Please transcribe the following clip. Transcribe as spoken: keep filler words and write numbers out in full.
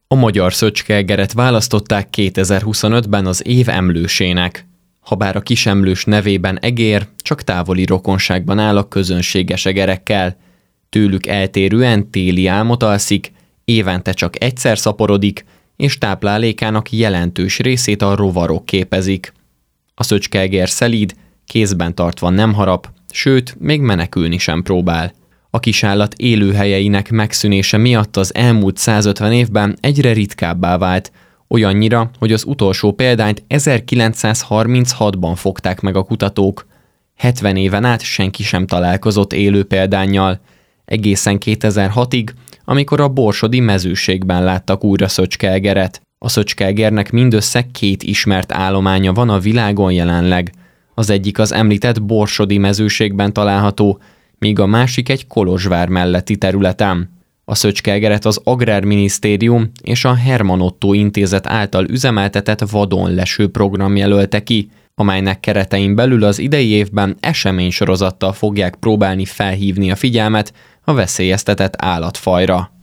A magyar szöcskelyegeret választották kétezer-huszonötben az év emlősének. Habár a kisemlős nevében egér, csak távoli rokonságban áll a közönséges egerekkel. Tőlük eltérően téli álmot alszik, évente csak egyszer szaporodik, és táplálékának jelentős részét a rovarok képezik. A szöcskelyegér szelíd, kézben tartva nem harap, sőt, még menekülni sem próbál. A kisállat élőhelyeinek megszűnése miatt az elmúlt százötven évben egyre ritkábbá vált, olyannyira, hogy az utolsó példányt ezerkilencszázharminchatban fogták meg a kutatók. hetven éven át senki sem találkozott élő példánnyal, egészen kétezer-hatig, amikor a borsodi mezőségben láttak újra szöcskelyegeret. A szöcskelyegérnek mindössze két ismert állománya van a világon jelenleg. Az egyik az említett borsodi mezőségben található, míg a másik egy Kolozsvár melletti területen. A szöcskelyegeret az Agrárminisztérium és a Hermann Otto Intézet által üzemeltetett vadonleső program jelölte ki, amelynek keretein belül az idei évben eseménysorozattal fogják próbálni felhívni a figyelmet a veszélyeztetett állatfajra.